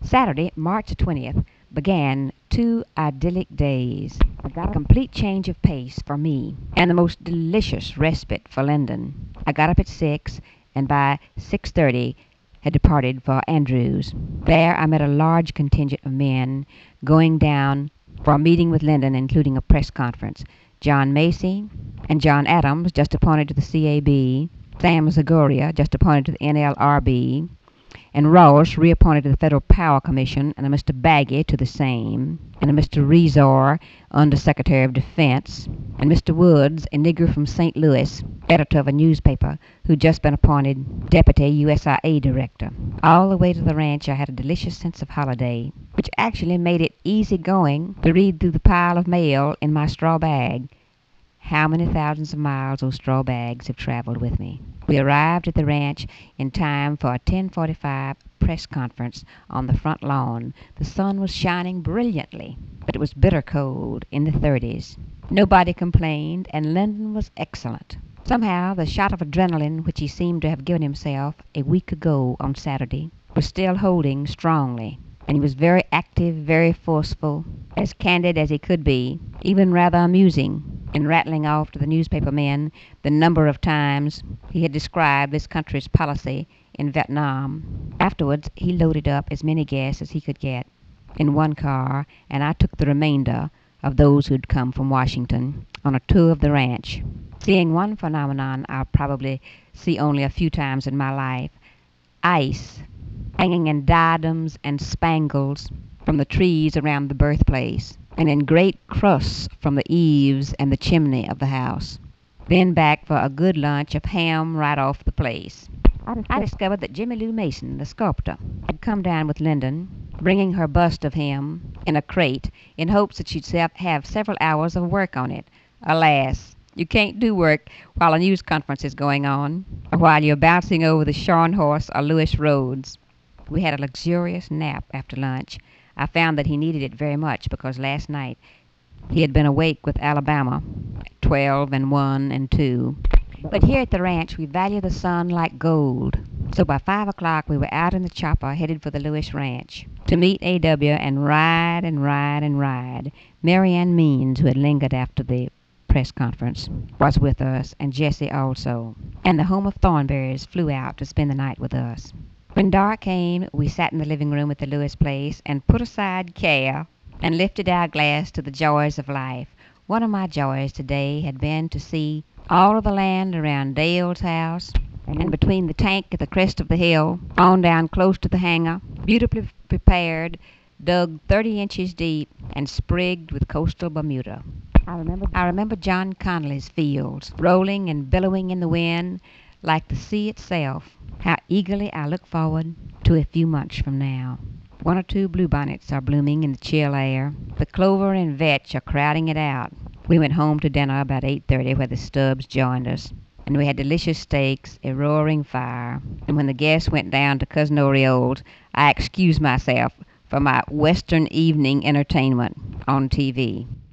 Saturday, March 20th, began 2 idyllic days. I got a complete change of pace for me, and the most delicious respite for Linden. I got up at 6, and by 6:30 had departed for Andrews. There I met a large contingent of men going down for a meeting with Linden, including a press conference. John Macy and John Adams, just appointed to the CAB, Sam Zagoria, just appointed to the NLRB, and Ross, reappointed to the Federal Power Commission, and a Mr. Baggy to the same, and a Mr. Rezor, Under Secretary of Defense, and Mr. Woods, a nigger from St. Louis, editor of a newspaper, who'd just been appointed Deputy USIA Director. All the way to the ranch I had a delicious sense of holiday, which actually made it easy going to read through the pile of mail in my straw bag. How many thousands of miles those straw bags have traveled with me. We arrived at the ranch in time for a 10:45 press conference on the front lawn. The sun was shining brilliantly, but it was bitter cold, in the 30s. Nobody complained, and Linden was excellent. Somehow the shot of adrenaline which he seemed to have given himself a week ago on Saturday was still holding strongly, and he was very active, very forceful, as candid as he could be, even rather amusing, in rattling off to the newspaper men the number of times he had described this country's policy in Vietnam. Afterwards he loaded up as many guests as he could get in one car, and I took the remainder of those who'd come from Washington on a tour of the ranch, seeing one phenomenon I'll probably see only a few times in my life: ice hanging in diadems and spangles from the trees around the birthplace, and in great crusts from the eaves and the chimney of the house. Then back for a good lunch of ham right off the place. I discovered that Jimmy Lou Mason, the sculptor, had come down with Linden, bringing her bust of him in a crate in hopes that she'd have several hours of work on it. Alas, you can't do work while a news conference is going on, or while you're bouncing over the Scharnhorst or Lewis roads. We had a luxurious nap after lunch. I found that he needed it very much, because last night he had been awake with Alabama, 12 and 1 and 2. But here at the ranch we value the sun like gold. So by 5 o'clock we were out in the chopper headed for the Lewis Ranch to meet A.W. and ride and ride and ride. Marianne Means, who had lingered after the press conference, was with us, and Jessie also. And the home of Thornberrys flew out to spend the night with us. When dark came, we sat in the living room at the Lewis place and put aside care and lifted our glass to the joys of life. One of my joys today had been to see all of the land around Dale's house, and between the tank at the crest of the hill, on down close to the hangar, beautifully prepared, dug 30 inches deep, and sprigged with coastal Bermuda. I remember John Connolly's fields, rolling and billowing in the wind like the sea itself. How eagerly I look forward to a few months from now. 1 or 2 bluebonnets are blooming in the chill air. The clover and vetch are crowding it out. We went home to dinner about 8:30, where the Stubbs joined us, and we had delicious steaks, a roaring fire. And when the guests went down to Cousin Oriola's, I excused myself for my Western evening entertainment on TV.